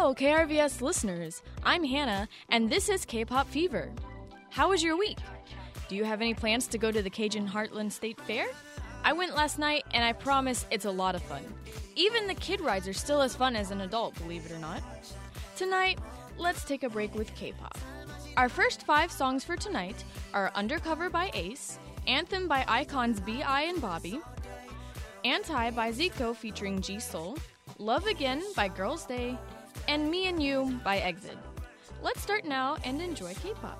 Hello, KRBS listeners. I'm Hannah, and this is K-Pop Fever. How was your week? Do you have any plans to go to the Cajun Heartland State Fair? I went last night, and I promise it's a lot of fun. Even the kid rides are still as fun as an adult, believe it or not. Tonight, let's take a break with K-pop. Our first 5 songs for tonight are Undercover by Ace, Anthem by Icons B.I. and Bobby, Anti by Zico featuring G-Soul, Love Again by Girls' Day, and Me and You by Exit. Let's start now and enjoy K-pop.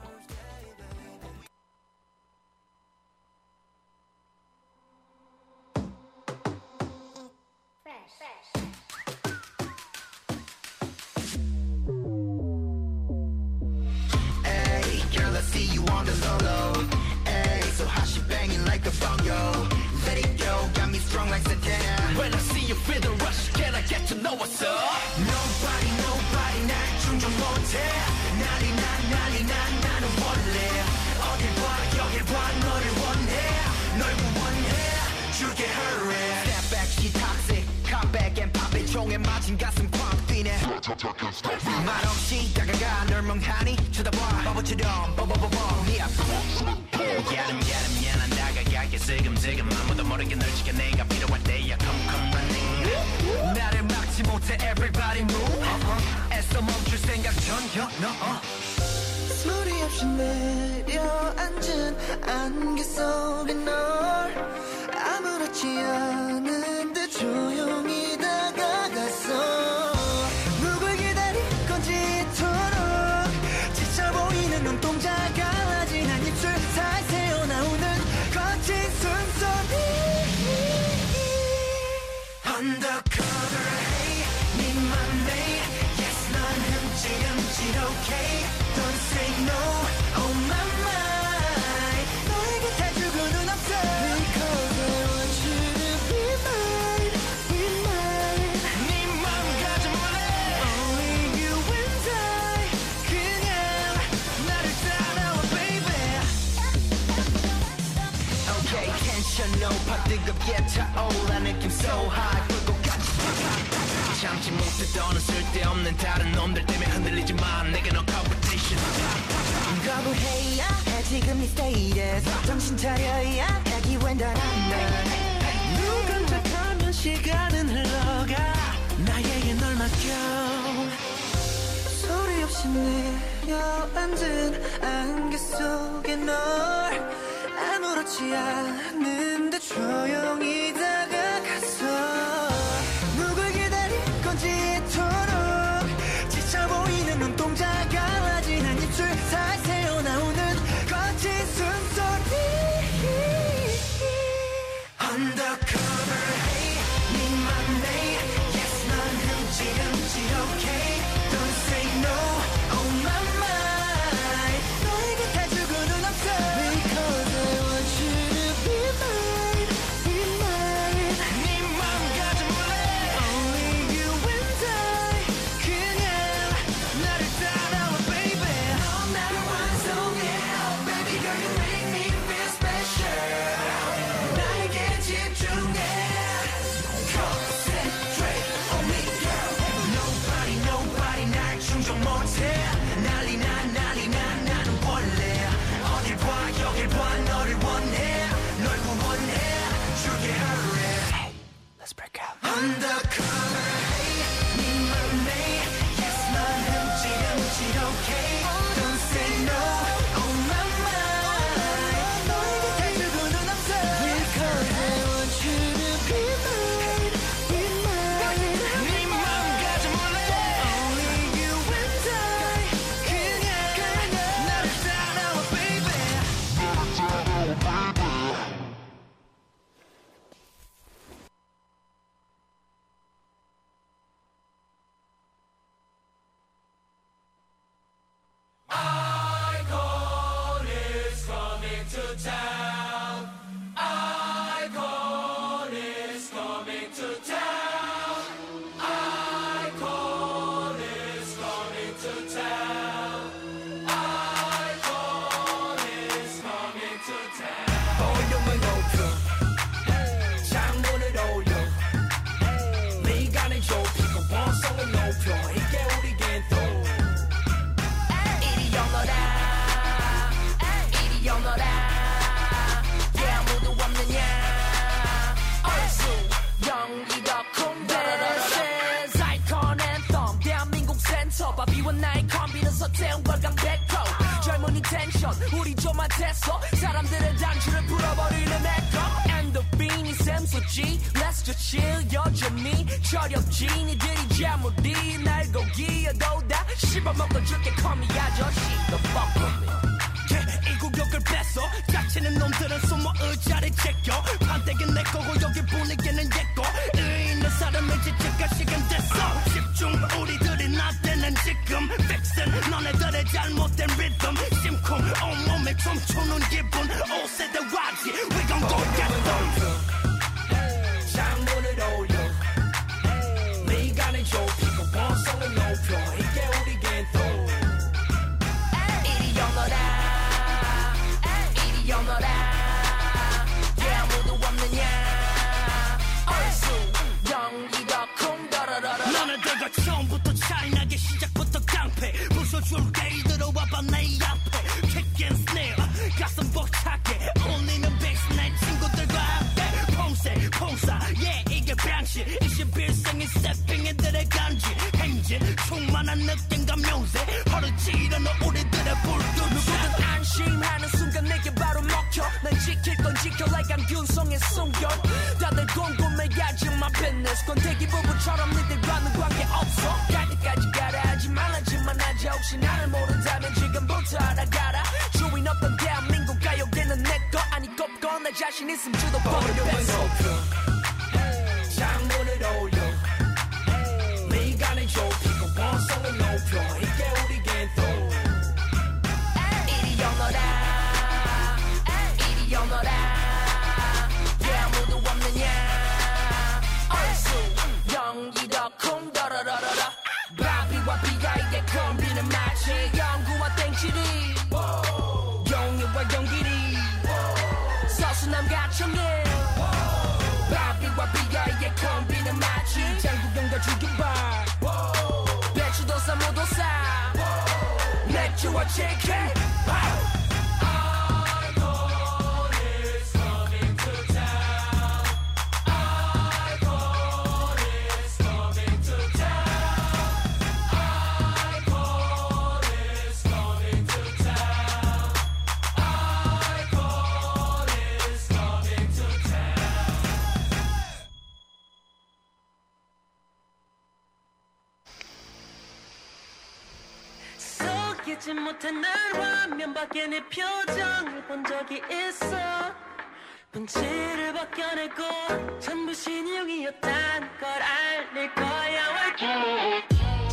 Hey, girl, I see you on the low. Hey, so hot she banging like a bongo. Let it go, got me strong like Santana. When I see you feel the rush, can I get to know what's up? Nobody 날 충전 못해. 난리 나는 원래 어딜 봐 너를 원해. 널 원해 줄게 hurry. Step back, she toxic. Come back and pop it. 총에 맞은 가슴 꽉 뛰네. 말없이 다가가 널 멍하니 쳐다봐 바보처럼 네 앞. 미안한 다가가게 슬금슬금 아무도 모르게 널 지켜 내가 필요할 때야 come running. 나를 막지 못해 everybody move. 애써 멈출 생각 전혀 no. 소리 없이 내려앉은 안개 속에 널 아무렇지 않은 듯 조용히 다가갔어. 누굴 기다릴 건지 이토록 지쳐 보이는 눈동자 갈라진 한 입술 살 새어 나오는 거친 숨소리. Undercover hey 네 맘에 yes 넌 흠질 okay. Don't say no, oh my mind. 너의 곁에 두고는 없어. Because I want you to be mine, be mine. 네 맘 가져볼래. Only you and I. 그냥 나를 따라와, baby. Okay, tension 높아 뜨겁게 차올라 느낌 so high. 불꽃같이 참지 못했던 쓸데없는 다른 놈들 때문에 흔들리지 마. 내게 no competition. 거부해야 해 지금 네 status. 정신 차려야 해 기회는 난. 눈 깜짝하면 시간은 흘러가. 나에게 널 맡겨. 소리 없이 내려앉은 안개 속에 널 아무렇지 않은데 조용히 다가갔어. 누굴 기다릴 건지 이토록 지쳐 보이는 눈동자 갈라진 한 입술 살 새어 나오는 거친 숨소리. Undercover hey 네 맘에 yes 넌 흠질 okay. Don't say no, oh my mind. 너의 곁에 두고는 없어. Because I want you to be mine. 태양과 강백호 젊은이 텐션 우리 좀 핫했어 사람들의 단추를 풀어버리는 에코 엔도핀이 샘솟지 Let's just chill 여전히 저렵지 니들이 아무리 날 고기여도 다 씹어먹고 줄게 call me 아저씨 No fuck with me 이 구역을 뺐어 깍치는 놈들은 숨어 의자를 제껴 판때기는 내 거고 여기 분위기는 얘거 의리 있는 사람을 지칠까 시간 됐어 집중 우리들이 나대는 지금 픽슨 너네들의 잘못된 리듬 심쿵 온몸에 춤추는 기분 5세대 와지 We gon' go get them 장문을 올려 미간을 좁히고 본성을 높여 이게 우리 겐통 이리 영어라 영어라 yeah 아무도 없느냐 얼쑤 연기가 콩더러러러 너네들과 처음부터 차이나게 시작부터 깡패 부숴줄게 들어와봐 내 앞에 kick and snare 가슴 벅차게 울리는 베이스 내 친구들과 함께 봉쇄 봉사 yeah 이게 방식 21세기 세핑이들의 간지 행진 충만한 느낌과 묘세 허를 찌르는 우리들의 불길 누구든 안심하는 순간 내게 바로 먹혀 난 지킬 건 지켜 like I'm 균성의 숨결 다들 궁금해하지 my business 권태기 부부처럼 니들과는 관계없어 갈 때까지 가라 하지 말라지만 하자 혹시 나를 모른다면 지금부터 알아가라 주인 없던 대한민국 가요계는 내거 아니 꼽고 나 자신 있음 주도 버려 뺐어 장문을 올려 미간을 좁히고 본성을 높여 이게 우리 겐통 이리 영어라 이리 영어라 yeah 아무도 없느냐 얼쑤 연기 더 콩더러러러러 바비와 비아이의 콤비는 마치 영구와 땡치리 용이와 연기리 서수남과 청일 바비와 비아이의 콤비는 마치 장국영과 주기발 배추도 사모도 사 맥주와 치킨 속이지 못한 날 화면 밖에 내 표정을 본 적이 있어 본질을 벗겨내고 전부 신용이었단 걸 알릴 거야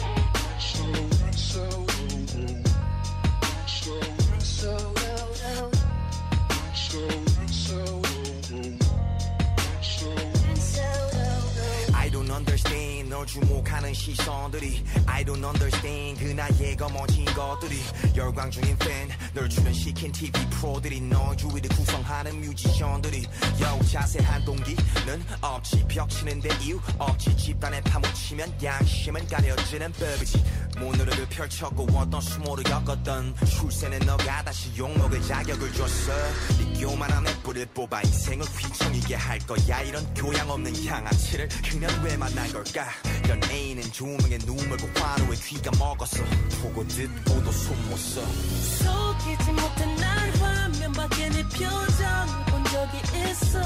I don't understand 널 주목하는 시선들이 I don't understand 그 나이에 거머쥔 것들이 열광 중인 팬 널 출연시킨 TV 프로들이 너 주위를 구성하는 뮤지션들이 여 자세한 동기는 없지 벽치는데 이유 없지 집단에 파묻히면 양심은 가려지는 법이지 모노를 펼쳤고 어떤 수모를 겪었던 출세는 너가 다시 욕먹을 자격을 줬어 네 교만함에 뿔을 뽑아 인생을 휘청이게 할 거야 이런 교양 없는 양아치를 그냥 왜 만난 걸까 연예인은 조명에 눈물고 환호에 귀가 먹었어 보고 듣고도 손 못 써 속이지 못한 날 화면 밖에 내 표정을 본 적이 있어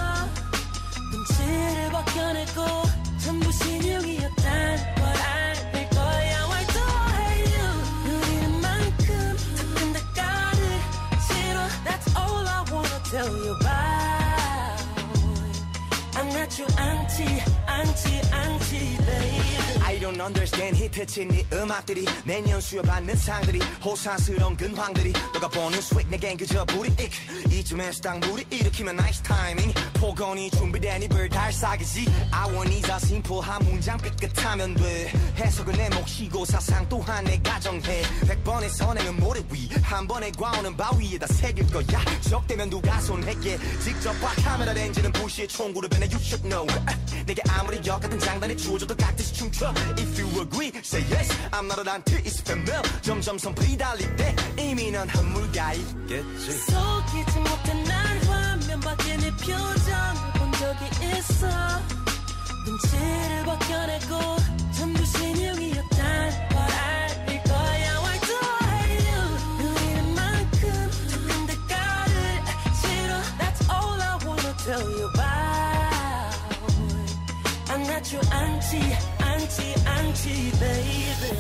본질을 벗겨내고 전부 신용이었단 걸 알릴 거야 Why do I hate you 누리는 만큼 더 큰 대가를 치러 That's all I wanna tell you about I'm not your auntie baby I don't understand 히트친 네 음악들이 내년 수여받는 상들이 호사스러운 근황들이 너가 보는 스웩 내겐 그저 불이익 이쯤에서 딱 물이 일으키면 나이스 타이밍 폭언이 준비된 입을 달싹이지 I want is a simple 한 문장 삐끗하면 돼 해석은 내 몫이고 사상 또한 내 가정해 100번의 선행은 모래 위 한 번의 과오는 바위에다 새길 거야 적대면 누가 손했게 직접 봐 카메라 렌즈는 부시의 총구를 변해 You should know 내게 아무리 역같은 장단에 주어져도 깍듯이 춤춰 If you agree, say yes I'm not an anti, it's female 점점 선풀이 달릴 때 이미 넌 한물가 있겠지 속이지 못한 날 화면 밖에 내 표정을 본 적이 있어 눈치를 벗겨내고 전부 신용이었단 걸 알릴 거야 Why do I hate 않지 baby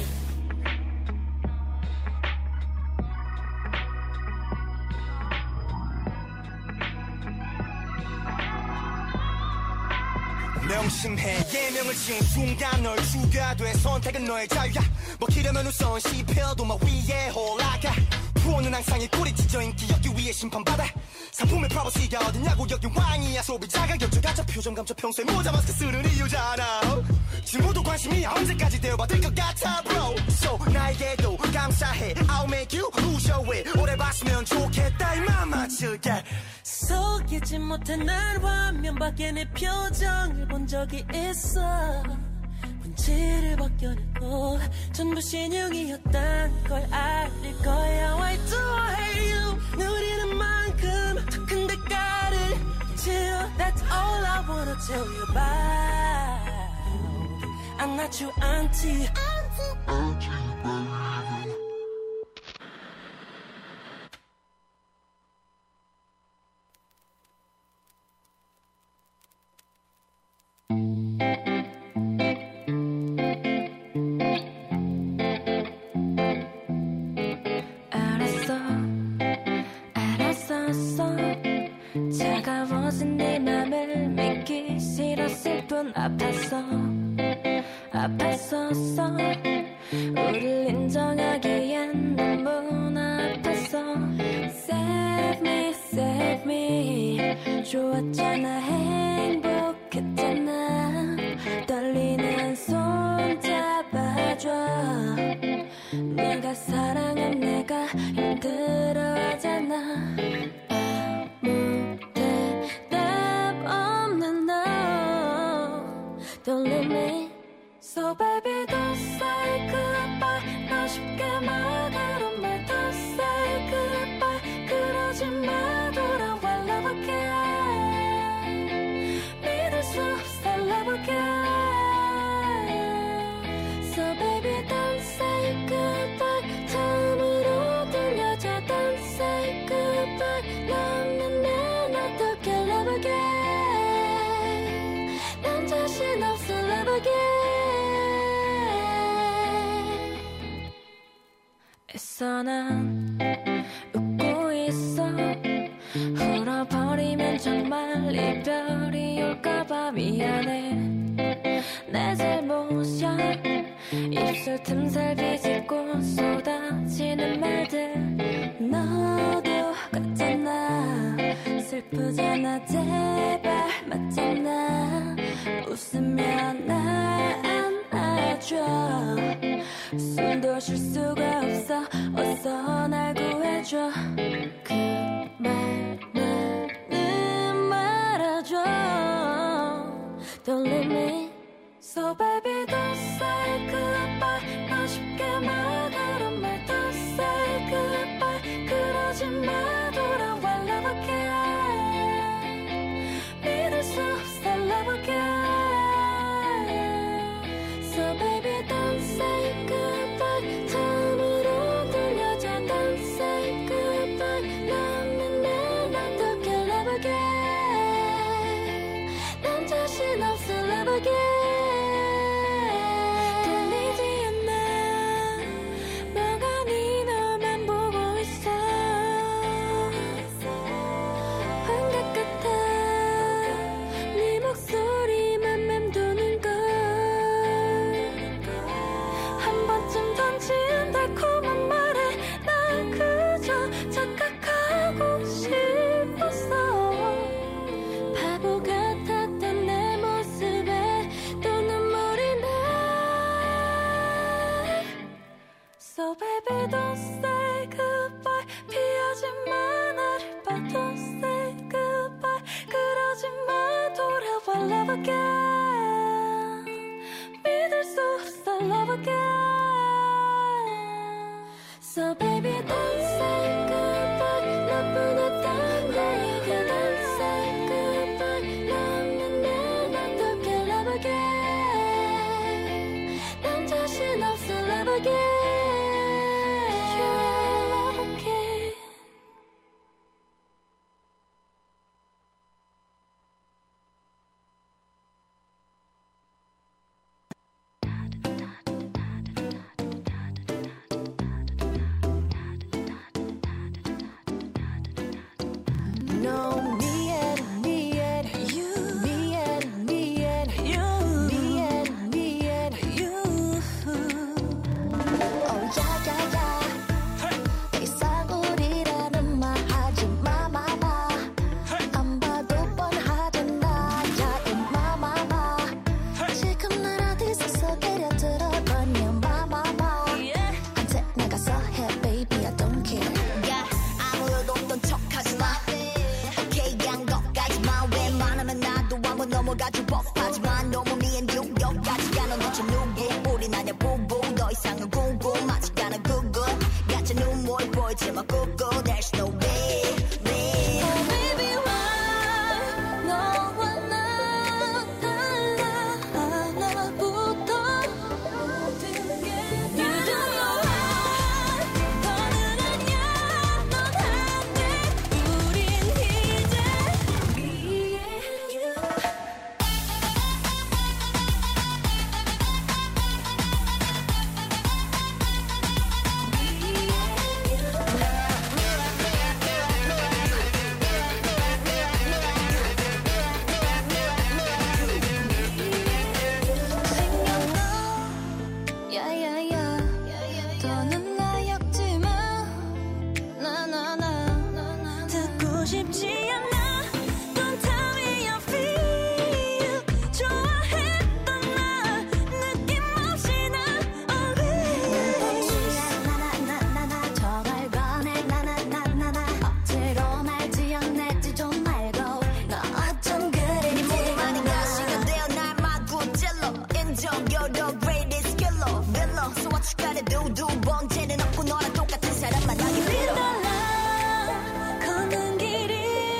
명심해 예명을 지은 순간 널 죽여야 돼 선택은 너의 자유야 먹히려면 우선 씹혀도 막 위에 올라가 프로는 항상 이 꼴이 찢어인 기억기 위해 심판받아 상품의 프라이버시가 어딨냐고 여기 왕이야 소비자가 결정가짜 표정 감춰 평소에 모자 마스크 쓰는 이유잖아 친구도 관심이 언제까지 되어받을 것 같아 bro So 나에게도 감사해 I'll make you lose your way 오래 봤으면 좋겠다 이 맘 맞추게 속이지 못해 날 화면밖에 내 표정을 본 적이 있어 본질을 벗겨내고 전부 신용이었단 걸 알릴 거야 Why do I hate you 누리는 만큼 더 큰 대가를 치유 That's all I wanna tell you about I'm not your auntie 차가워진 네 맘을 믿기 싫었을 뿐 아팠었어 우릴 인정하기엔 너무나 아팠어 Save me 좋았잖아 행복했잖아 떨리는 손 잡아줘 네가 사랑한 내가 힘들어하잖아 Don't leave me So baby don't say goodbye 나 쉽게 막으로 말 Don't say goodbye 그러지 마 돌아와 love again 믿을 수 없어 love again So baby don't say goodbye 처음으로 들려줘 Don't say goodbye 너는 난 어떻게 love again 난 자신 없어 love again 애써 난 웃고 있어 울어버리면 정말 이별이 올까봐 미안해 내 잘못이야 입술 틈살 비집고 쏟아지는 말들 너도 같잖아 슬프잖아 제발 맞잖아 웃으면 나 안아줘 숨도 쉴 수가 없어 어서 날 구해줘 그 말만은 말아줘 Don't leave me So baby don't say goodbye 나 쉽게 막으로 말 Don't say goodbye 그러지 마 돌아와 love again 믿을 수 없어 love again So baby don't say goodbye 처음으로 들려줘 Don't say goodbye 너는 날 어떻게 love again 난 자신 없어 love again 들리지 않나 뭐가 네 너만 보고 있어 know me and me and you, me and me and you, me and me and you. Oh yeah yeah yeah. 이상 우리라는 말 하지 마 마마. 안 봐도 뻔하잖아. Yeah in my mama. 지금 날 어디서 소개려 들어보니 마마마. 언제 나가서 해 baby I don't care. Yeah, 아무것도 없던 척하지 마. 오케이 한 것까지만 웬만하면 나도 한번 넘어가줄 법하지만 너무 me and you 여기까지가 넌 대체 누구 우린 아냐 부부 더 이상은 궁금하지 않아 그거 가짜 눈물 보이지만 그거 there's no way. Oh baby why 너와 나 달라 하나부터 모든 게 You don't know why 너는 아냐 넌 안 돼 우린 이제 me and you. 야야야 더는 나였지만 나나나 듣고 싶지 않아 Don't tell me you feel 좋아했던 나 느낌 없이 나 나나나나나 정말 변해 나나나나나 억지로 날 지어내지 좀 말고 너 어쩜 그래 네 모든 많은 가시가 되어 날 마구 찔러 인정 you're the greatest killer villain so what you gotta do 두 번째는 없고 너랑 똑같은 사람 만나기 빌어 달라 걷는 길이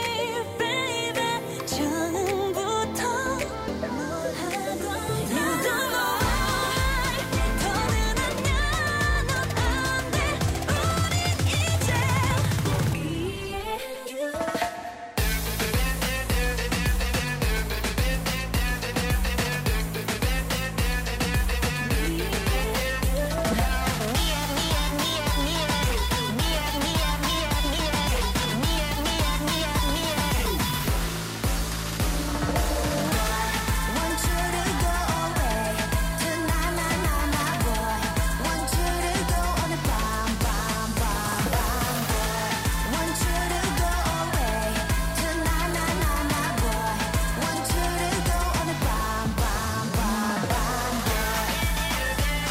baby 처음부터 뭘 하던 You don't know why 더는 아냐 넌 안 돼 우린 이제 me and you. Want you to go away tonight, na na na boy. Want you to go on a bomb, bomb, bomb, bomb, boy. Want you to go away tonight, na na na boy. Want you to go on a bomb, bomb, bomb, bomb, boy.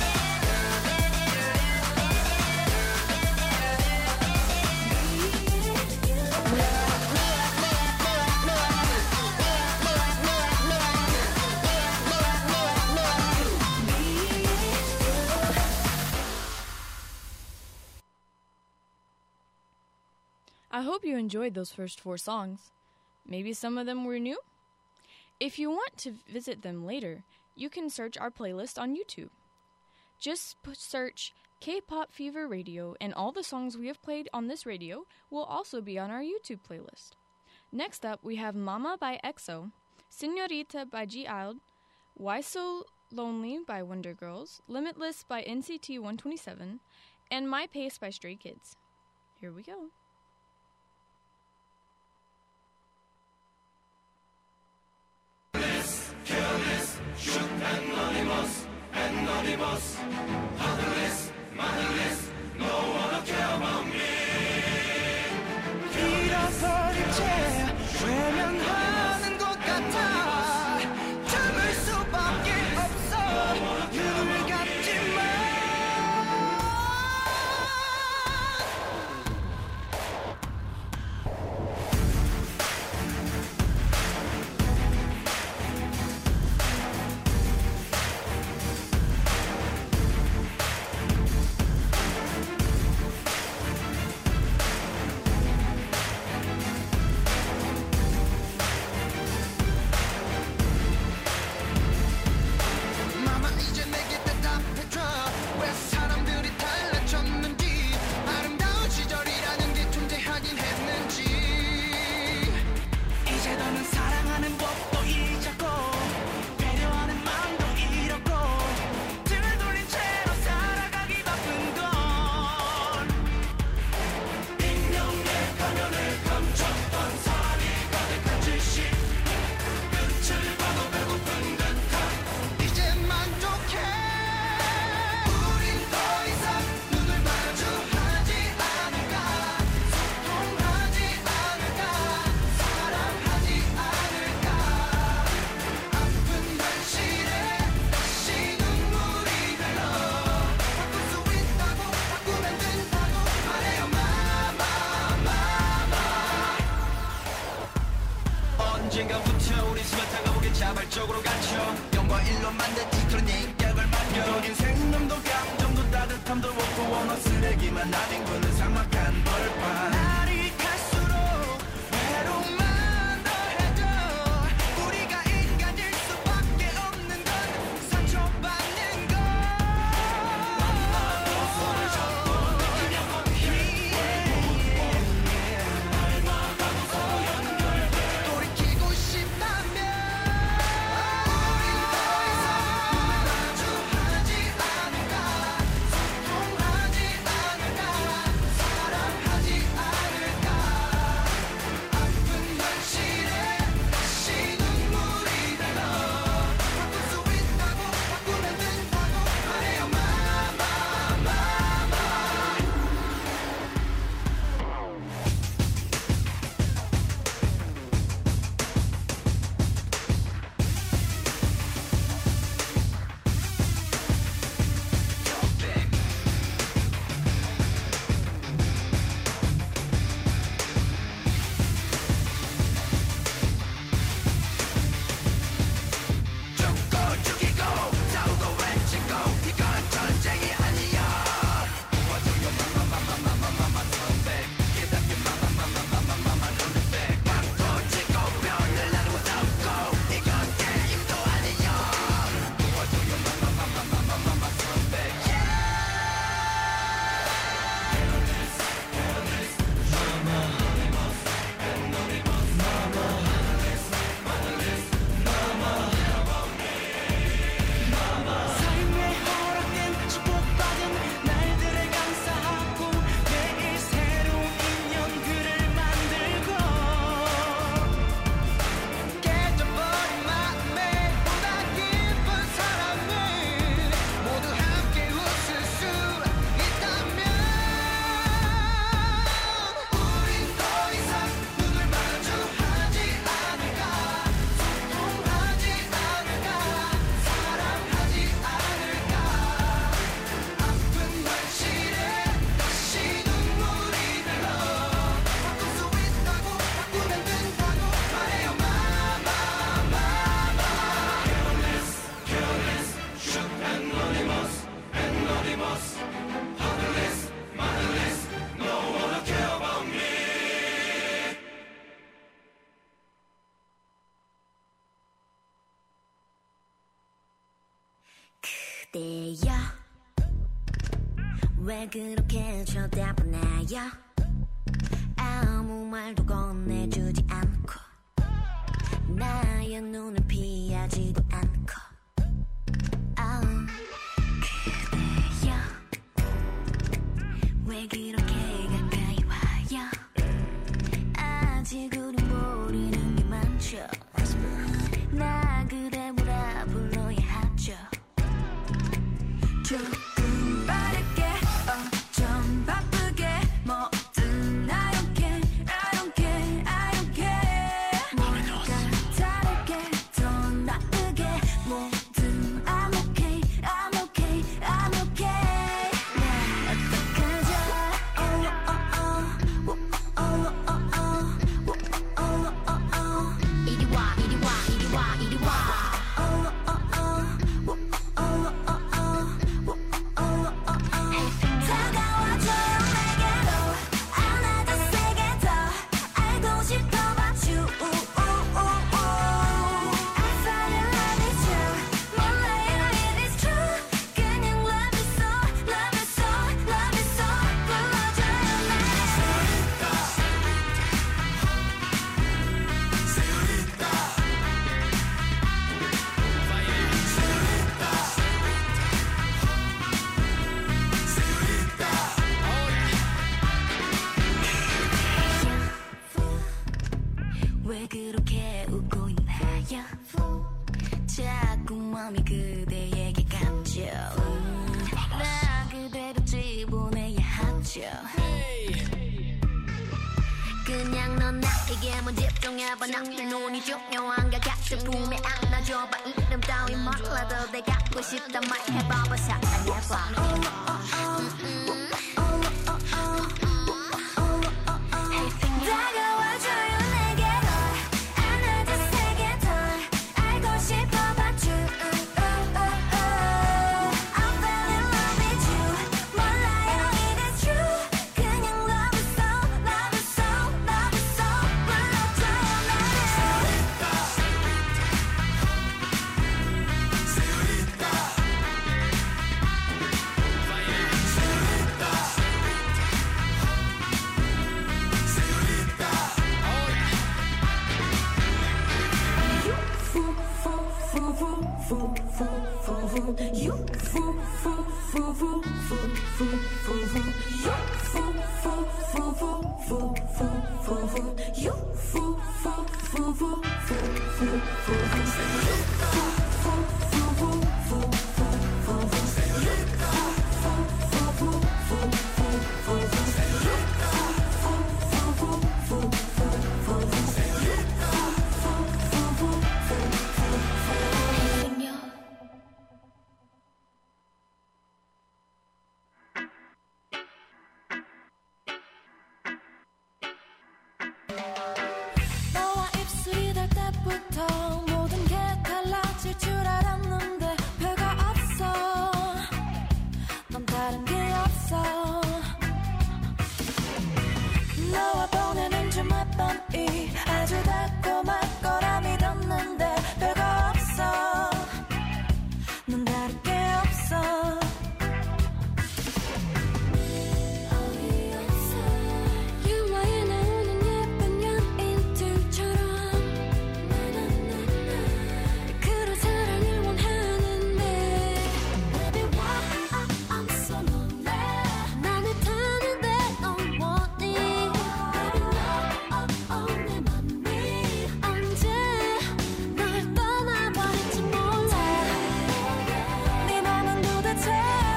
I hope you enjoyed those first 4 songs. Maybe some of them were new? If you want to visit them later, you can search our playlist on YouTube. Just search K-Pop Fever Radio and all the songs we have played on this radio will also be on our YouTube playlist. Next up, we have Mama by EXO, Señorita by G-IDLE, Why So Lonely by Wonder Girls, Limitless by NCT 127, and My Pace by Stray Kids. Here we go. 잃어버린 채 외면하는 것 같아 참을 수밖에 없어 눈을 감지만 언젠가부터 우리 스마트한 감옥에 자발적으로 갇혀 영과 일로 만든 이토닉 약을 만져 우린 생명도 감정도 따뜻함도 없고 원어 쓰레기만 아닌 거는 삭막한 벌판 날이 갈수록 외로움만 더해져 우리가 인간일 수밖에 없는 건 상처받는 것 손을 잡고 느끼려고 돌이키고 싶다면 우린 더 이상 마주하지 않을까 소통하지 않을까 사랑하지 않을까 아픈 현실에 다시 눈물이 흘러 바꿀 수 있다고 바꾸면 된다고 말해요 마마마마 죽고 죽이고 싸우고 외치고 이건 전쟁이 아니야 도와줘요 마마마마마마마 선배 기다려 마마마마마마마 런백 막고 치고 뼈를 나누어 싸우고 이건 게임도 아니야 도와줘요 마마마마마마마 선배 삶의 허락된 축복받은 날들을 감사하고 매일 새로운 인연들을 만들고 깨져버린 마음에 보다 깊은 사랑을 모두 함께 웃을 수 있다면 우린 더 이상 눈을 마주하지 않을까 소통하지 않을까 사랑하지 않을까 아픈 현실에 다시 눈물이 흘러 바꿀 수 있다고 바꾸면 된다고 말해요 마마마마 Careless, shook anonymous, anonymous Heartless, mindless, no one care about me 그대여 왜 그렇게 쳐다보나요 아무 말도 건네주지 않고 나의 눈을 피하지도 않고 그대여 왜 그렇게 가까이 와요 아직 우린 모르는 게 많죠 나 그대 뭐라 불러야 하죠 조금 빠르게 좀 바쁘게 뭐든 I don't care I don't care I don't care 뭔가 다르게 더 나쁘게 뭐든 I'm okay I'm okay I'm okay 어떡하죠 oh oh oh oh oh oh oh oh 이리 와 이리 와 이리 와 이리 와 oh oh oh oh oh 다가와줘요 내게로 안아줘 세게 더 알고 싶어봐 you I fall in love with you 몰라요 it is true 그냥 love it so love it so love it so 불러줘요 왜 그렇게 웃고 있나요 자꾸 마음이 그대에게 가죠 나 그대로 집어내야 하죠 그냥 넌 나에게만 집중해봐 나의 눈이 중요한 게 같은 품에 안아줘봐 이름 따위 몰라도 내 갖고 싶단 말 해봐봐 사랑해봐 다가와줘요 내게로 안아줘 너와 입술이 닿을 때부터 모든 게 달라질 줄 알았는데 별거 없어. 넌 다른 게 없어. 너와 보내는 주말 밤이 아주 달콤할 거라 믿었는데 별거 없어. 넌 다른 게 없어. 영화에 나오는 예쁜 연인들처럼 그런 사랑을 원하는데 Baby why I'm so lonely. 나는 타는데 넌 원해. Baby 내 맘이 언제 널 떠나버릴지 몰라. 네 맘은 도대체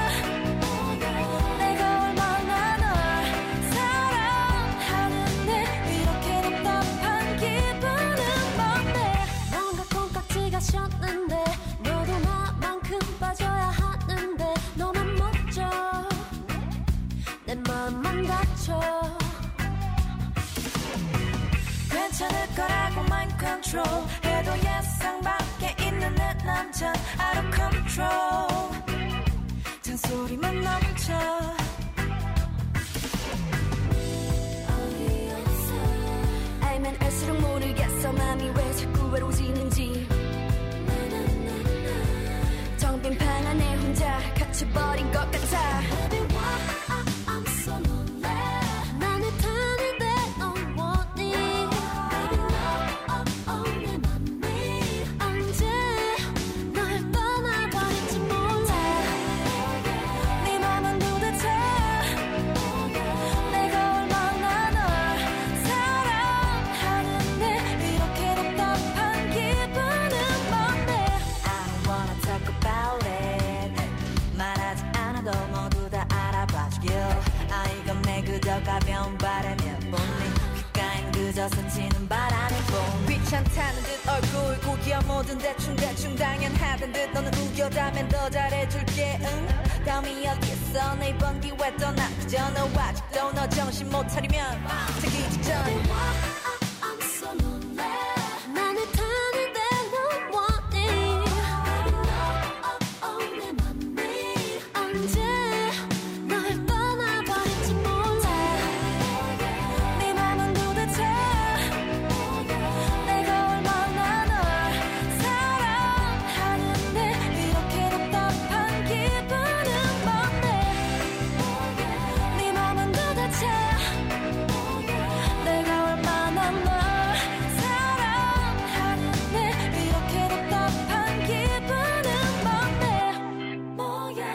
내가 얼마나 널 사랑하는데 이렇게 답답한 기분은 뭔데. 뭔가 콩깍지가 셨는데 너도 나만큼 빠져야 하는데 너만 멋져. 내 맘만 다쳐. 괜찮을 거라고 mind control 해도 예상 밖에 있는 내 남잔 out of control. 잔소리만 넘쳐. 알면 알수록 모르겠어 맘이 왜 자꾸 외로워지는지. 정빈 방 안에 혼자 갇혀버린 것 같아. Baby why I'm so lonely. 나는 타는데 넌 원해. Baby 내 맘이 언제 널 떠나버릴지 몰라. 네 맘은 도대체 내가 얼마나 널 사랑하는데 이렇게 답답한 기분은 뭔데. I don't wanna talk about it. 말하지 않아도 모두 다 알아봐주길. 아 이건 내 그저 가벼운 바람일 뿐이. 귓가엔 그저 스치는 바람일 뿐. 귀찮다는 듯 얼굴 구겨 모든 대충 당연하던 듯 너는 우겨다면 더 잘해줄게. 응 다음이 어딨어 내 이번 기회 떠나. 그저 너 아직도 너 정신 못 차리면 되기 직전. I'm so lonely. 나는 타는데 넌 원해. 내 맘이 언제 널 떠나버릴지 몰라. 네 맘은 도대체 내가 얼마나 널 사랑하는데 이렇게 답답한 기분은 뭔데. 네 맘은 도대체 내가 얼마나 널 사랑하는데 이렇게 답답한 기분은 뭔데. 뭐야.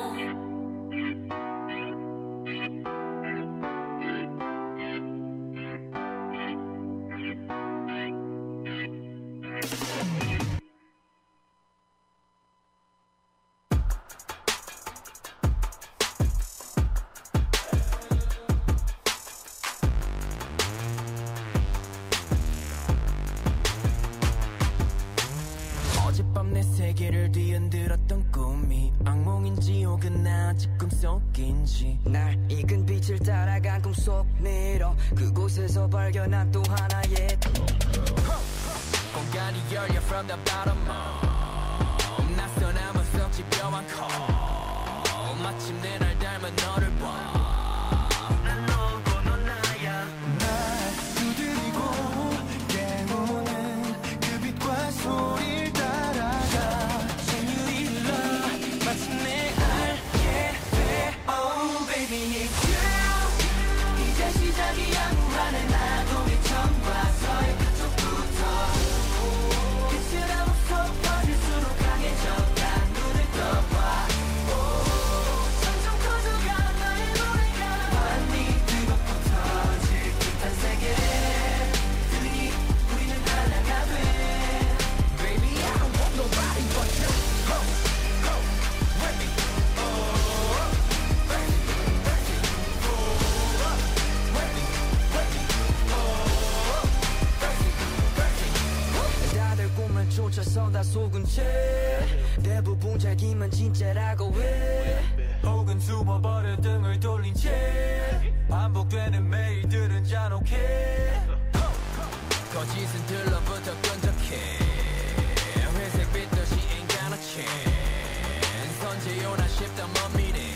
어젯밤 내 세계를 뒤흔들었던 꿈이 악몽인지 혹은 나 아직 꿈속인지. 날 익은 빛을 따라간 꿈속 미러 그곳에서 발견한 또 하나의 공간이 열려 from the bottom up. 낯선함은 썩 집요한 call. 마침내 날 닮은 너를 봐. 난 너고 넌 나야. 날 두드리고 깨우는 그 빛과 소리를 따라가 생유일러 마침내 알게 돼. Oh baby it's you. 이제 시작이야 무한의 나도 처음과 서의 그쪽부터 빛을 하고서 퍼질수록 강해져. 난 눈을 떠봐. 점점 커져가 나의 노래. 다 속은 채 대부분 자기만 진짜라고 해 혹은 숨어버려 등을 돌린 채 반복되는 매일들은 잔혹해 거짓은 들러부터 끈적해 회색빛 듯이 ain't got a chance 선제요나 싶다 멈미네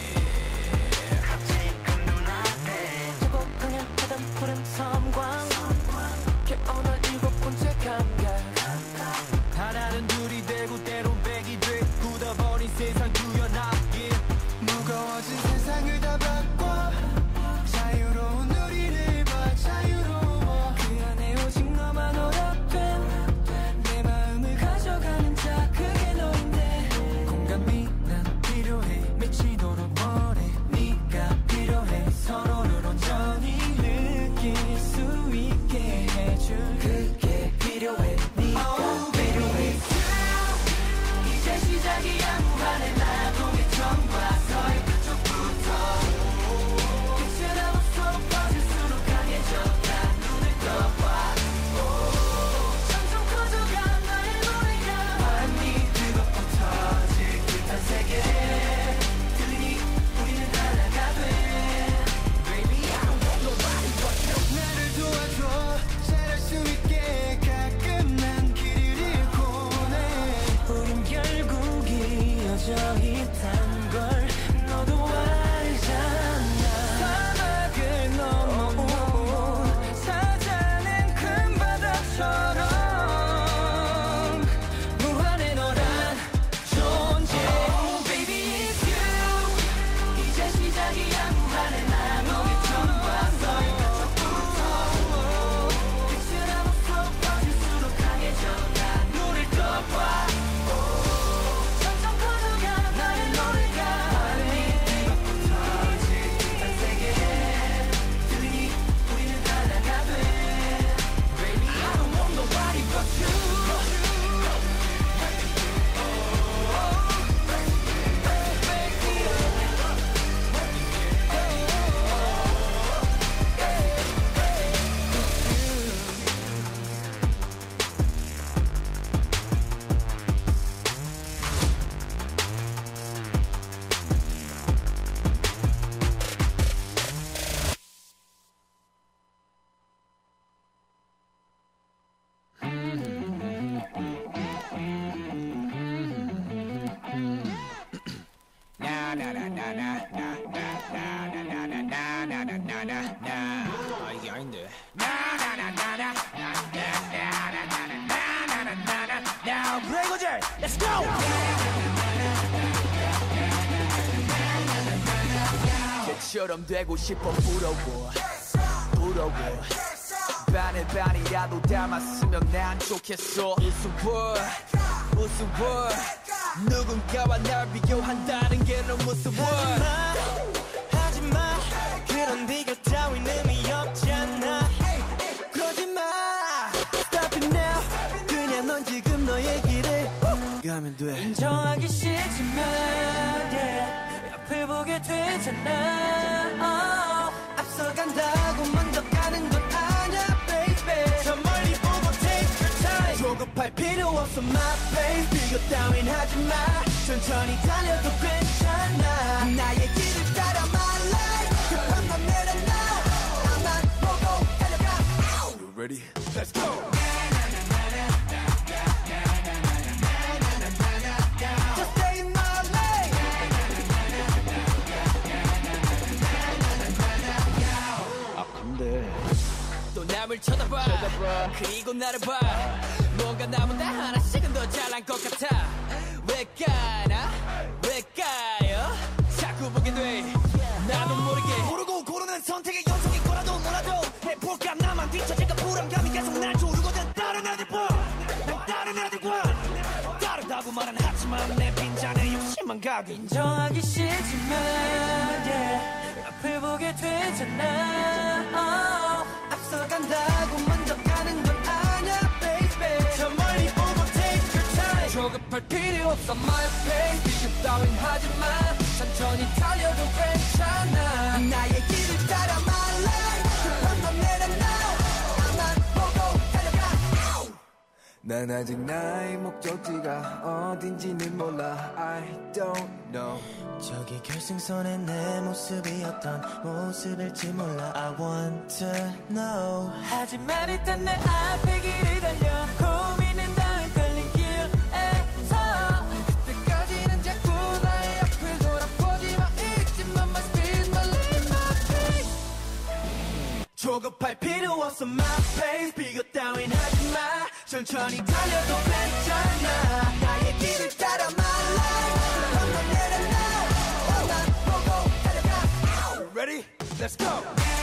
지금 눈앞에 제법 그냥 하던 푸른 섬광 깨어나 일곱 번째 감각 하나는 둘이 되고 때론 백이 돼 굳어버린 세상 구현하기 무거워진 세상을 다 바꿔 자유로운 우리를 봐 자유로워 그 안에 오직 너만 오락된 내 마음을 가져가는 자 그게 너인데 공감이 난 필요해 미치도록 원해 네가 필요해 서로를 온전히 느낄 수 있게 해줄 그게 필요해 네가 필요해 이제 시작이야 무한의 나동의 정과 서의 그쪽부터 끝은 없어 퍼질수록 강해져가 눈을 떠봐 점점 커져간 나의 노래가 바람이 뜨겁고 터질 듯한 세계 들리니 우리는 하나가 돼 Baby I don't want nobody but you 나를 도와줘 잘할 수 있게 가끔 난 길을 잃곤 해 우린 결국 이어져 있단 걸 너도 알잖아 사막을 넘어온 사자는 큰 바다처럼 무한의 너란 존재 Baby it's you 이제 시작이야 무한의 나눠의 전과 너의 그쪽부터 끝은 없어 퍼질수록 강해져가 눈을 떠봐 점점 커져가 나의 노래가 바람이 뜨겁고 터질 듯한 세계 들리니 우리는 하나가 돼 Baby I don't want nobody but you 이게 아닌데 그래 이거지 Let's go 개처럼 되고 싶어 부러워 반을 반이라도 닮았으면 난 좋겠어 우스워 누군가와 날 비교한다는 게 너무 무서워 하지마 그런 비교 따윈 의미 없잖아 그러지마 Stop it now 그냥 넌 지금 너의 길을 가면 돼 인정하기 싫지만 yeah, 앞을 보게 되잖아 앞서간다고 먼저 가는 건 아냐 baby 저 멀리 보고 take your time 조급할 필요 없어 my baby 비교 따윈 하지마 천천히 달려도 괜찮아 나의 길을 따라 my life 급한 건 내려놔 나만 보고 달려가 You ready? Let's go Just stay in my lane 아 근데 또 남을 쳐다봐 그리고 나를 봐 뭔가 나보다 하나씩은 더 잘난 것 같아 왜 까요 자꾸 보게 돼 나도 모르고 고르는 선택의 연속인 거라도 몰라도 해볼까 나만 뒤처질까 불안감이 계속 날 조르거든 다른 애들과 난 다른 애들과 다르다고 말은 하지만 내 빈잔에 욕심만 가게 인정하기 싫지만 yeah, 앞을 보게 되잖아 앞서간다고 먼저 가는 건 아냐 baby 저 멀리 보고 take your time 조급할 필요 없어 my pace 비교 따윈 하지마 천천히 달려도 괜찮아 나의 길을 따라 my life 급한 건 내려놔 나만 보고 달려가 난 아직 나의 목적지가 어딘지는 몰라 I don't know 저기 결승선에 내 모습이 어떤 모습일지 몰라 I want to know 하지만 일단 내 앞에 길을 달려 고민은 다 헷갈린 길에서 그때까지는 자꾸 나의 앞을 돌아보지 마 잊지만 my speed my lane my pace 조급할 필요 없어 my pace 비교 따윈 하지마 천천히 달려도 괜찮아 나의 길을 따라 my life 한번 내려놔 너만 보고 달려가 Ready? Let's go!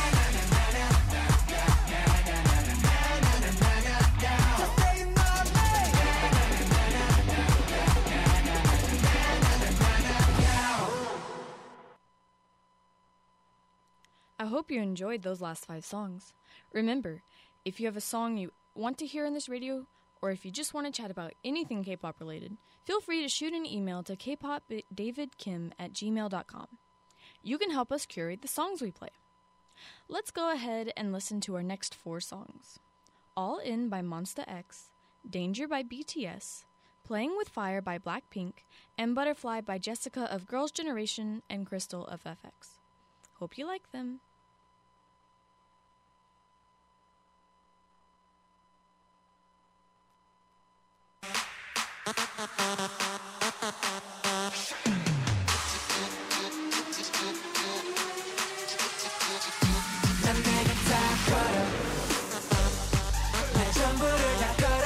I hope you enjoyed those last 5 songs. Remember, if you have a song you want to hear on this radio, or if you just want to chat about anything K-pop related, feel free to shoot an email to kpopdavidkim@gmail.com. You can help us curate the songs we play. Let's go ahead and listen to our next 4 songs. All In by Monsta X, Danger by BTS, Playing with Fire by Blackpink, and Butterfly by Jessica of Girls' Generation and Crystal of FX. Hope you like them. 난 내가 다 걸어 내 전부를 다 걸어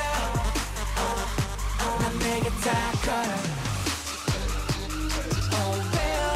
난 내가 다 걸어 Oh well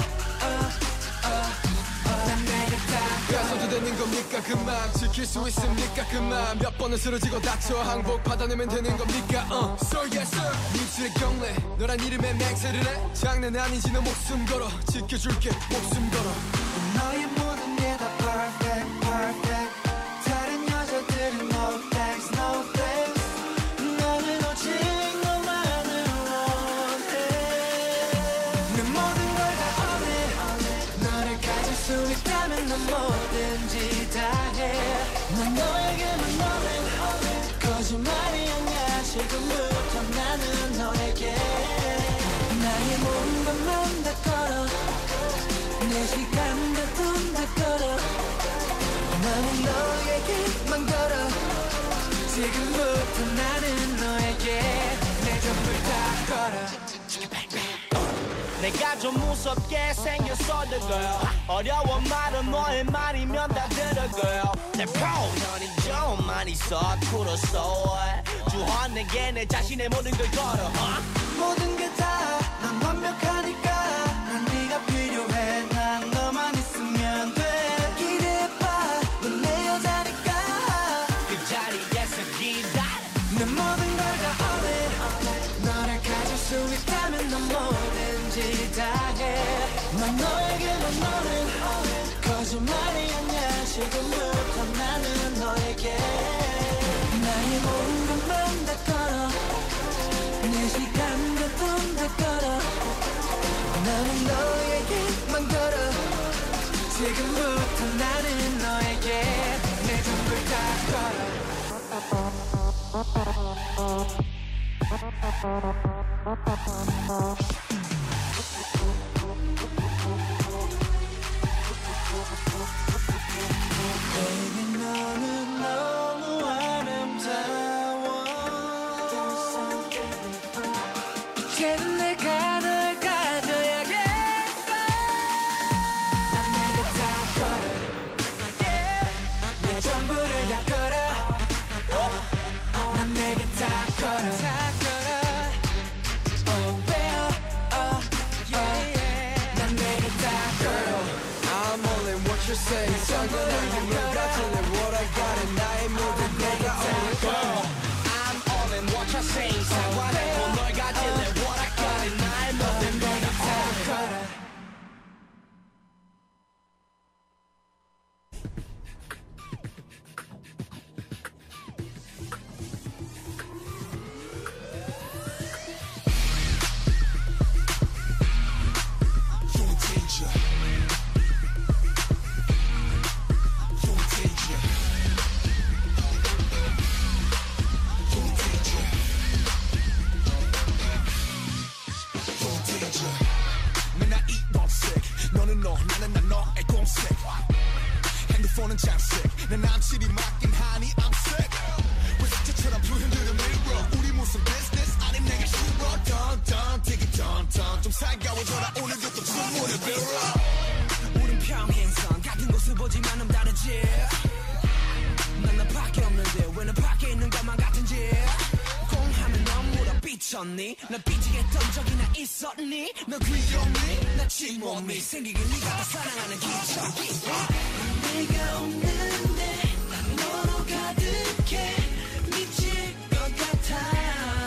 난 내가 다 가서도 되는 겁니까 그만 지킬 수 있습니까 그만 몇 번은 쓰러지고 다쳐 항복 받아내면 되는 겁니까 So yes sir 미치의 경례 너란 이름에 맹세를 해 장난 아니지 너 목숨 걸어 지켜줄게 목숨 걸어 너의 모든 게 다 perfect perfect 다른 여자들은 no thanks no thanks 나는 오직 너만을 원해 내 모든 걸 다 all in 너를 가질 수 있다면 난 뭐든지 다 해 난 너에게만 all in 거짓말이 아니야 지금부터 나는 너에게 나의 모든 것만 다 걸어 내 시간과 돈 다 걸어 나는 너에게만 걸어 지금부터 나는 너에게 내 전부를 다 걸어 내가 좀 무섭게 생겼어도 girl 어려운 말은 너의 말이면 다 들어 girl 내 표현이 좀 많이 서툴었어 주한 내게 내 자신의 모든 걸 걸어 모든 게 다 넌 완벽하니까 난 네가 필요해 난 너만 있으면 돼 기대해봐 넌 내 여자니까 그 자리에서 기다려 내 모든 걸 다 all in 너를 가질 수 있다면 넌 뭐든지 다 해 난 너에게만 all in 거짓말이 아니야 지금부터 나는 너에게 나의 모든 것만 다 걸어 내 시간과 돈 다 걸어 나는 너에게만 걸어 지금부터 나는 너에게 내 전부를 다 걸어 Baby 너는 너무 아름다워 이제는 내가 널 가져야겠어 난 내가 다 걸어 내 전부를 다 걸어 난 내가 다 걸어 Oh well 난 내가 다 걸어 I'm all in what you're saying 상관없는 걸 같은데 what I got and 나의 모든 내가 all in I'm all in what you're saying 상관없고 널 가질래 what I got and 나의 모든 걸 다 걸어 You're danger 싸워줘라 오늘도 또 주문을 빌어 우린 평행선 같은 곳을 보지만 넌 다르지 난 나밖에 없는데 왜 너 밖에 있는 것만 같은지 공하면 넌 물어 삐쳤니 나 삐지겠던 적이나 있었니 너 귀여니 나 침몸이 생기길 네가 다 사랑하는 기적이 내가 없는데 난 너로 가득해 미칠 것 같아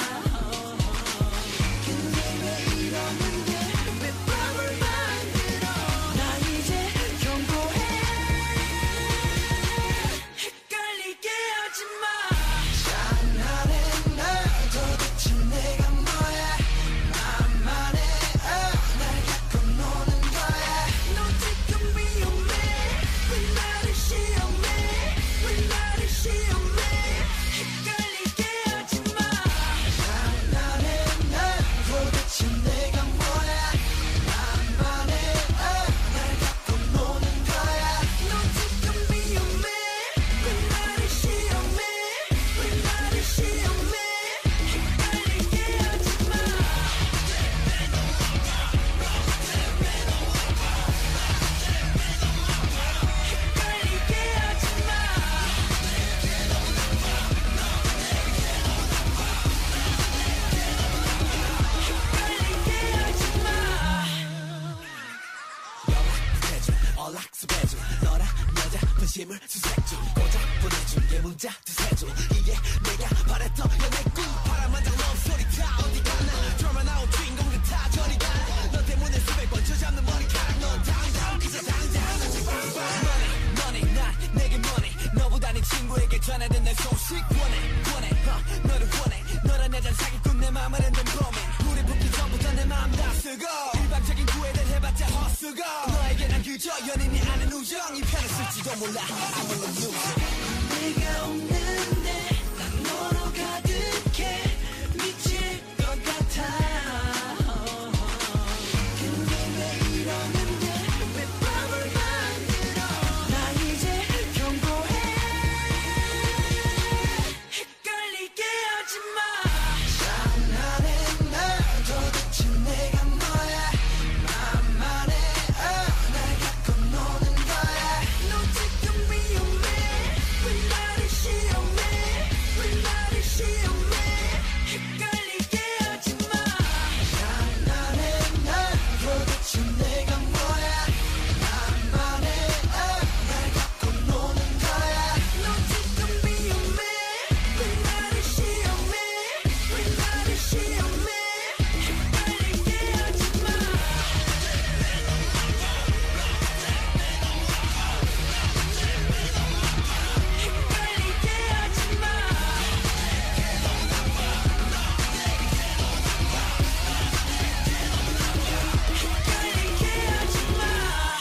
근데 왜 이러는데 왜 밤을 만들어 나 이제 경고해 헷갈리게 하지마 장난해 날 도대체 내가 뭐야 나만의 날 갖고 노는 거야 너 지금 위험해 왜 나를 시험해 왜 나를 시험해 헷갈리게 하지마 장난해 날 도대체 내가 뭐야 나만의 날 갖고 노는 거야 너 지금 위험해 왜 나를 시험해 왜 나를 시험해 헷갈리게 하지마 헷갈리게 하지마 헷갈리게 하지마 연락해줘 연락해줘 너랑 여자 분심을 수색중 고작 보내준 게 문자 두세줄 이게 내가 바랬던 연애꿈 바람만장 러브소리 다 어디 가나 드라마 나온 주인공들 다 저리 가너 때문에 수백 번 저잡는 머리카락 넌 당장 그저 당장 money 난 내게 money 너보다 네 친구에게 전해든 내 소식 원해 너를 원해 너란 여잔 사기꾼 내 맘을 흔든 고민 우리 붙기 전부터 내 맘 다 쓰고 일방적인 구애를 해봤자 헛수고 너에게 난 그저 연인이 아는 우정이 편했을지도 몰라 아무런 누구 내가 없는데 난 너로 가득해 미칠 것 같아 근데 왜 이러는데 왜 밤을 만들어 나 이제 경고해 헷갈리게 하지마 장난해 날 도대체 내가 뭐야 나만의 날 갖고 노는 거야 너 지금 위험해 왜 나를 시험해 왜 나를 시험해 헷갈리게 하지마 장난해 날 도대체 내가 뭐야 나만의 날 갖고 노는 거야 너 지금 위험해 왜 나를 시험해 왜 나를 시험해 헷갈리게 하지마 헷갈리게 하지마 헷갈리게 하지마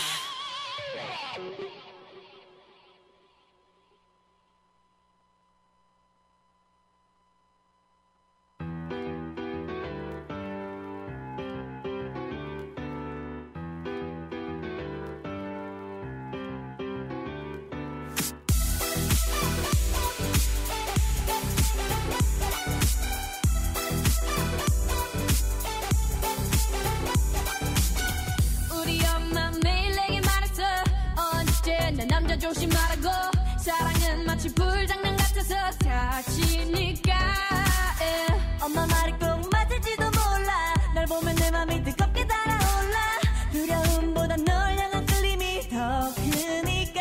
우리 엄마 매일 내게 말했어 언제나 남자 조심하라고 사랑은 마치 불장난 같아서 다치니까 엄마 말이 꼭 맞을지도 몰라 날 보면 내 맘이 뜨겁게 달아올라 두려움보다 널 향한 끌림이 더 크니까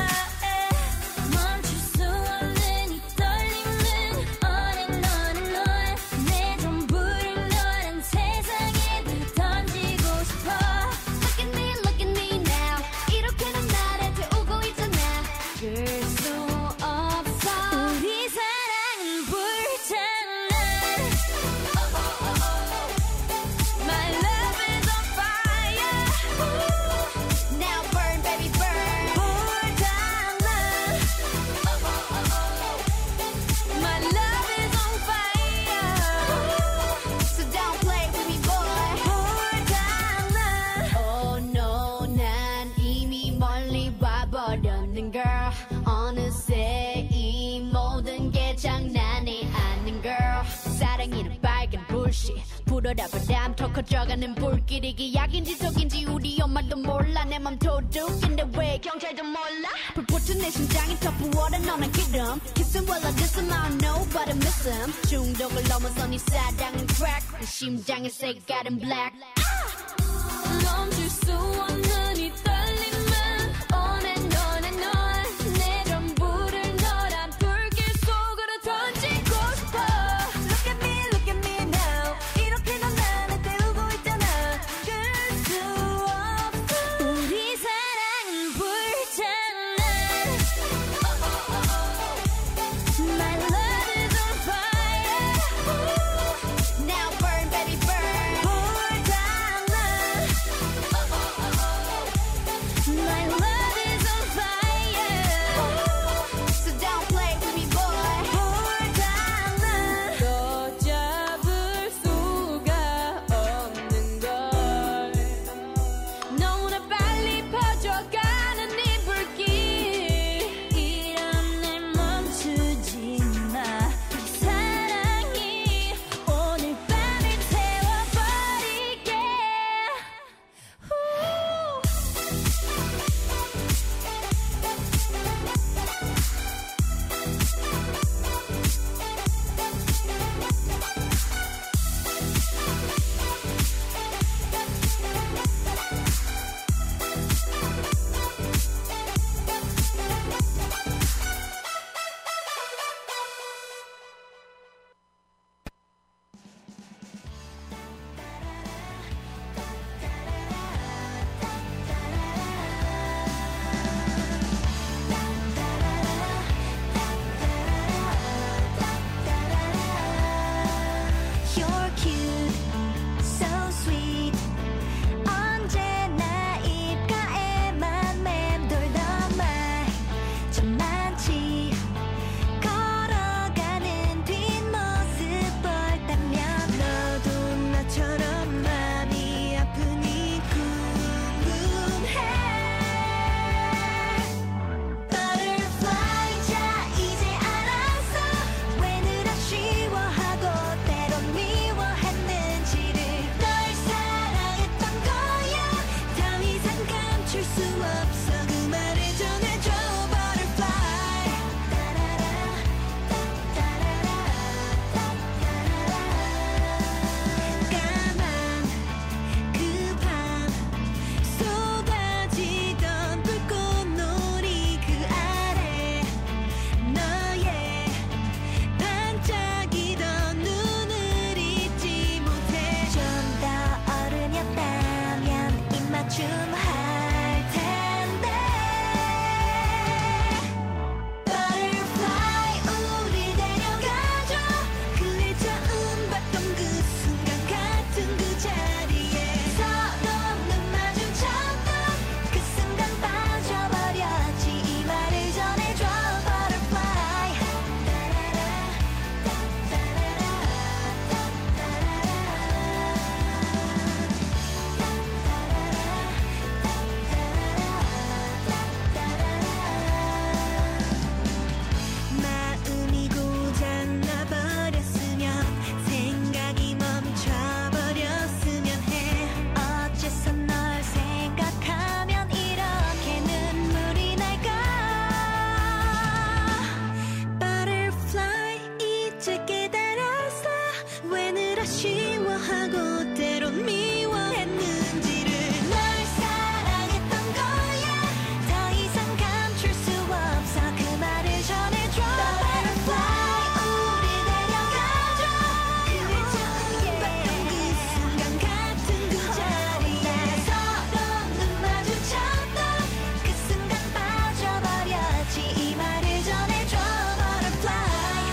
멈출 수 없는 이 떨림은 on and on 내 전부를 너란 세상에 다 던지고 싶어 Look at me now 이렇게는 나를 태우고 있잖아 그럴 수 없어 우리 사랑은 불장난 My love is on fire Now burn baby burn 불장난 My love is on fire So don't play with me boy 불장난 Oh no 난 이미 멀리 와버렸는 girl 어느새 이 모든 게 장난이 아닌 girl 사랑이는 빨간 불씨 불어라 바람결 더 커져가는 불길이 기약인지 독인지 우리 엄마도 몰라 내 맘 도둑인데 왜 경찰도 몰라 불붙은 내 심장이 더 부어라 너는 기름 Kissing while I diss him I don't know but I miss him 중독을 넘어선 이 사랑은 crack 내 심장의 색깔은 black 멈출 수 없는 이 떨림은 on and on and on 내 전부를 너란 불길 속으로 던지고 싶어 Look at me now 이렇게 넌 나를 때우고 있잖아 그럴 수 없어 우리 사랑은 불장난 My love is on fire Now burn baby burn 불장난 My love is on fire So don't play with me boy 불장난 더 잡을 수가 없는 걸 너무나 빨리 퍼져가는 이 불길 이런 날 멈추지 마 사랑이 오늘 밤을 태워버리게 You're cute, so sweet 언제나 입가에만 맴돌던 말 좀 많지 걸어가는 뒷모습 볼 때면 너도 나처럼 마음이 아프니 궁금해 Butterfly 자 이제 알았어 왜 늘 아쉬워하고 때론 미워했는지를 널 사랑했던 거야 더 이상 감출 수 없어 그 말을 전해줘 Butterfly 까만 그 밤 쏟아지던 불꽃놀이 그 아래 너의 반짝이던 눈을 잊지 못해 좀 더 어른이었다면 입맞춤 할 텐데 Butterfly 우릴 데려가줘 그날 처음 봤던 그 순간 같은 그 자리에 서로 눈 마주쳤던 그 순간 빠져버렸지 이 말을 전해줘 Butterfly 마음이 고장나 버렸으면 생각이 멈춰버렸으면 해 어째서 널 생각하면 이렇게 눈물이 날까 Butterfly 이제 깨달았어 왜 늘 아쉬워하고 때론 미워했는지를 널 사랑했던 거야 더 이상 감출 수 없어 그 말을 전해줘 Butterfly 우릴 데려가줘 그날 처음 봤던 그 순간 같은 그 자리에 서로 눈 마주쳤던 그 순간 빠져버렸지 이 말을 전해줘 Butterfly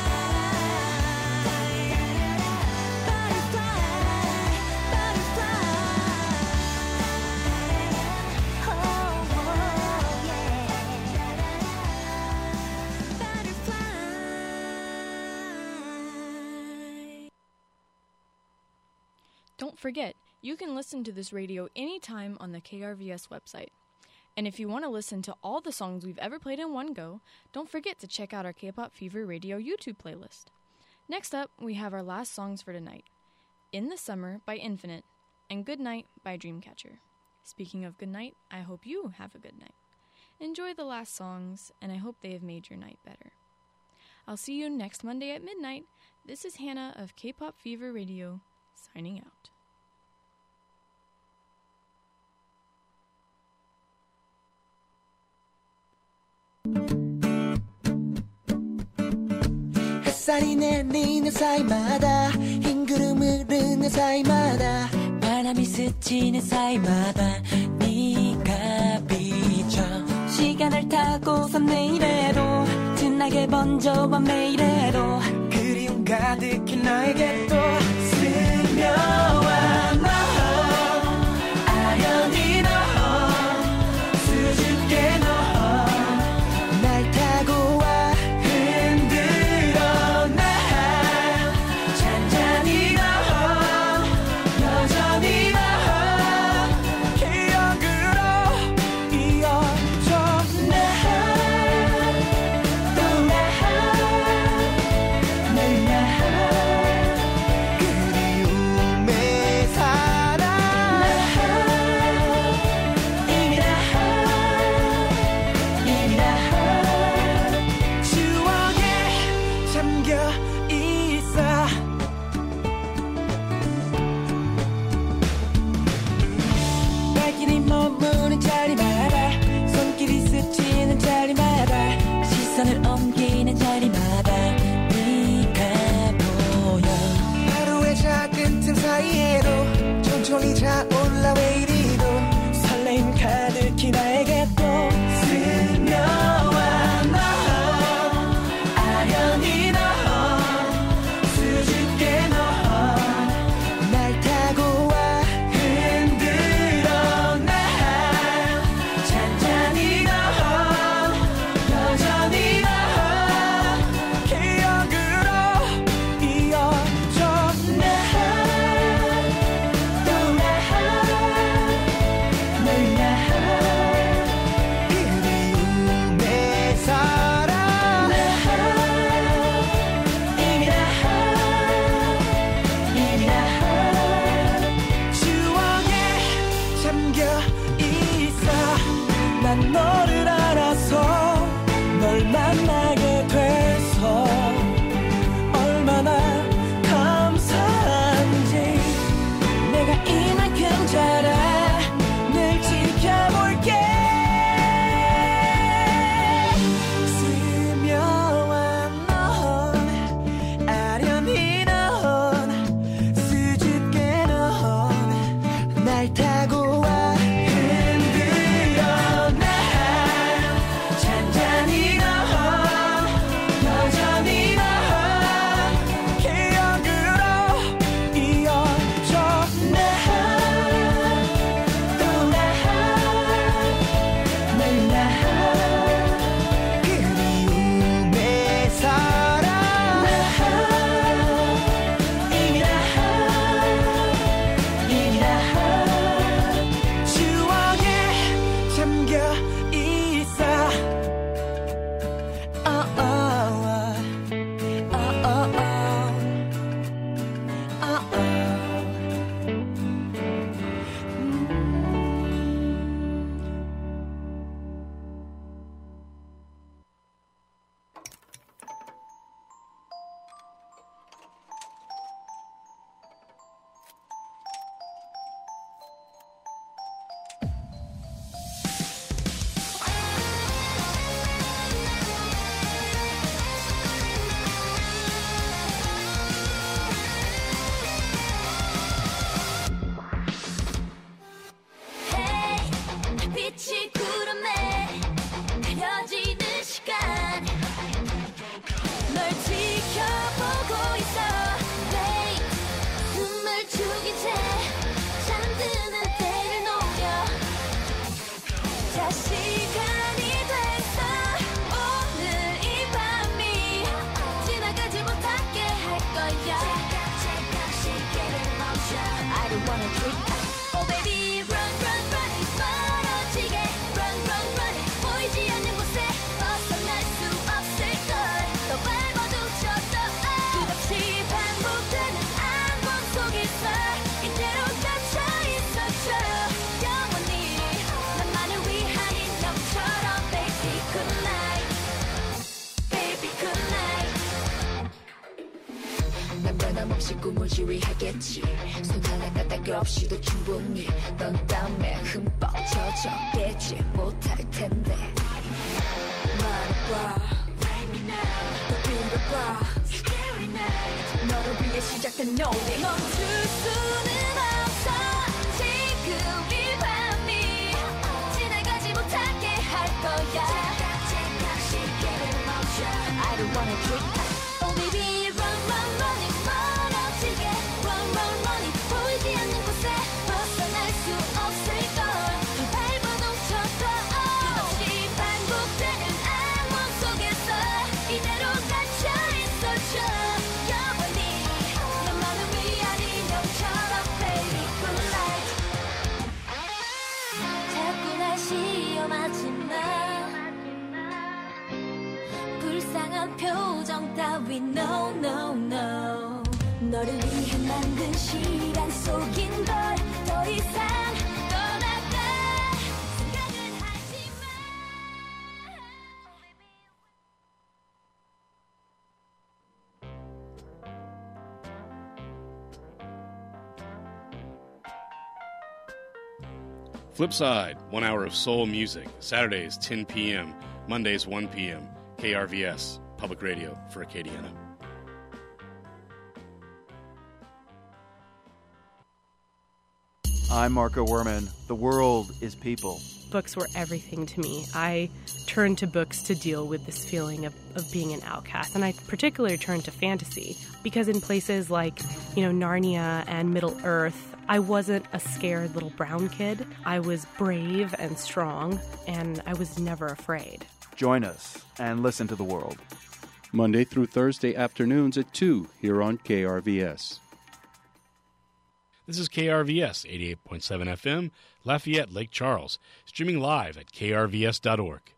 Don't forget, you can listen to this radio anytime on the KRVS website. And if you want to listen to all the songs we've ever played in one go, don't forget to check out our K-Pop Fever Radio YouTube playlist. Next up, we have our last songs for tonight. In the Summer by Infinite, and Good Night by Dreamcatcher. Speaking of good night, I hope you have a good night. Enjoy the last songs, and I hope they have made your night better. I'll see you next Monday at midnight. This is Hannah of K-Pop Fever Radio, signing out. 햇살이 내리는 사이마다 흰 구름 흐르는 사이마다 바람이 스치는 사이마다 네가 비춰 시간을 타고서 내일에도 진하게 번져와 매일에도 그리움 가득히 나에게 또 스며와 너 아련히 너 수줍게 너 날 타고 와 흔들어 나 잔잔히 너 여전히 너 기억으로 이어져 나 또 나 늘 나 그리움에 변함없이 꿈을 지휘하겠지 손 하나 까딱 없이도 충분히 넌 땀에 흠뻑 젖어 깨지 못할 텐데 말해봐 더 빌어봐 너를 위해 시작된 노래 멈출 수는 없어 지금 이 밤이 지나가지 못하게 할 거야 I don't wanna drink Oh baby run run running 멀어지게 Run run running 보이지 않는 곳에 벗어날 수 없을걸 밟아 넘쳐도 끝없이 반복되는 악몽 속에서 이대로 갇혀 있어줘 영원히 너만을 위한 인형처럼 baby good night 자꾸 날 시험하지 마 불쌍한 표정 따위 no no no 너를 위해 만든 시간 속인 걸 더 이상 떠나가 생각은 하지 마 Flipside, 1 hour of soul music. Saturdays, 10 p.m. Mondays, 1 p.m. KRVS, Public Radio for Acadiana. I'm Marco Werman. The world is people. Books were everything to me. I turned to books to deal with this feeling of being an outcast. And I particularly turned to fantasy because in places like, Narnia and Middle-earth, I wasn't a scared little brown kid. I was brave and strong, and I was never afraid. Join us and listen to the world. Monday through Thursday afternoons at 2 here on KRVS. This is KRVS 88.7 FM, Lafayette, Lake Charles, streaming live at krvs.org.